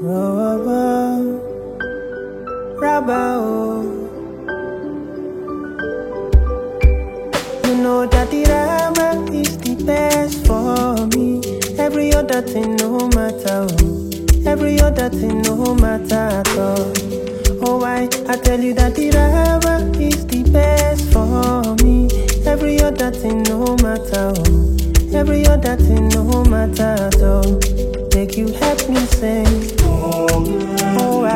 You know that the rubber is the best for me. Every other thing no matter. Every other thing no matter at all. Oh, I tell you that the rubber is the best for me. Every other thing no matter. Every other thing no matter at all. Make you help me sing. Oh,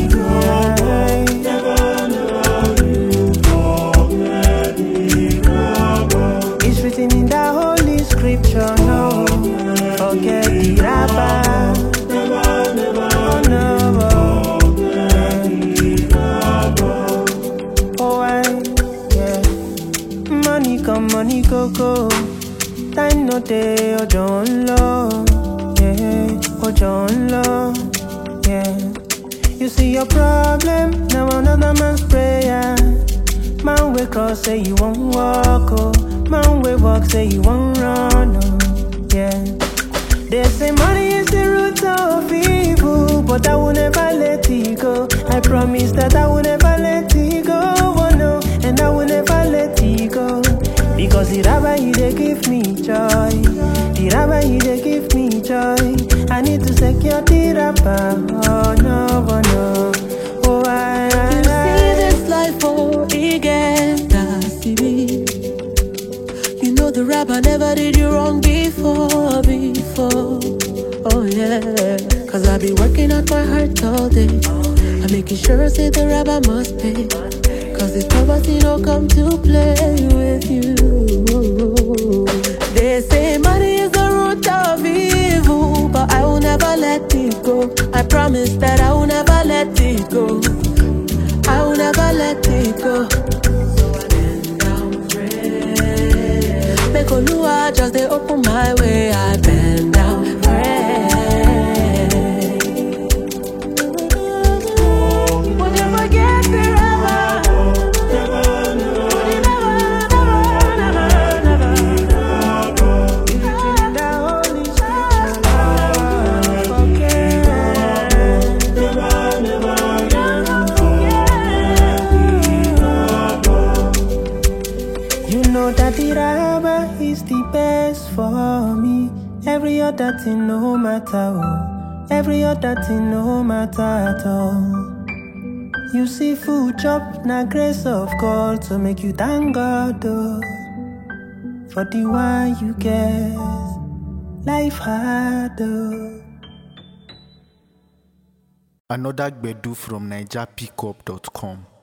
it's written in the Holy Scripture, no. Forget the rapper. Oh, no. Oh, money come, money go, go. Time no day, oh, John Law. Yeah, oh, John Law. Yeah. You see your problem, now another man's prayer. Man we cross, say you won't walk, oh. Man we walk, say you won't run, oh. Yeah. They say money is the root of evil, but I will never let it go. I promise that I will never let it go, oh no. And I will never let it go. Because the rabbi, they give me joy. The rabbi, they give me joy. I need to secure the rapper. Oh no, oh no. Oh, you see this life, oh, it gets me. You know the rabbi never did you wrong before. Oh yeah. Cause I be working out my heart all day. I'm making sure I say the rabbi must pay. Cause this poverty don't come to play with you. They say money is the root of evil, but I will never let it go. I promise that I will never let it go. I will never let it go. So I bend down, pray. Make Oluwa just they open my way. I bend down, pray. Would you forget the rabbi? That the rabbi is the best for me. Every other thing no matter, oh. Every other thing no matter at all. You see food chop, na grace of God, to make you thank God, oh. For the one you get, life hard, oh. Another Gbedu from NigerPickup.com.